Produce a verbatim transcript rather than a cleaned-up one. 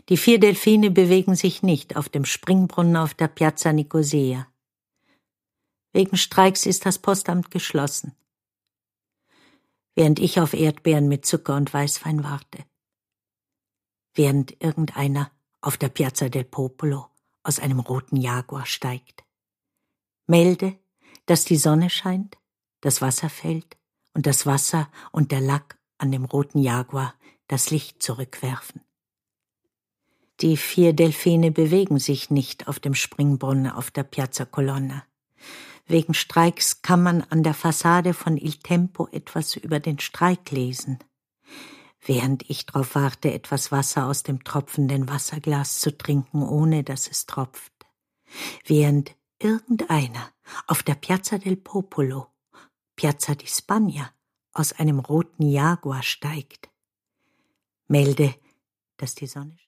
Die vier Delfine bewegen sich nicht auf dem Springbrunnen auf der Piazza Nicosia. Wegen Streiks ist das Postamt geschlossen. Während ich auf Erdbeeren mit Zucker und Weißwein warte. Während irgendeiner auf der Piazza del Popolo aus einem roten Jaguar steigt. Melde, dass die Sonne scheint, das Wasser fällt und das Wasser und der Lack an dem roten Jaguar das Licht zurückwerfen. Die vier Delfine bewegen sich nicht auf dem Springbrunnen auf der Piazza Colonna. Wegen Streiks kann man an der Fassade von Il Tempo etwas über den Streik lesen. Während ich darauf warte, etwas Wasser aus dem tropfenden Wasserglas zu trinken, ohne dass es tropft. Während irgendeiner auf der Piazza del Popolo, Piazza di Spagna, aus einem roten Jaguar steigt. Melde, dass die Sonne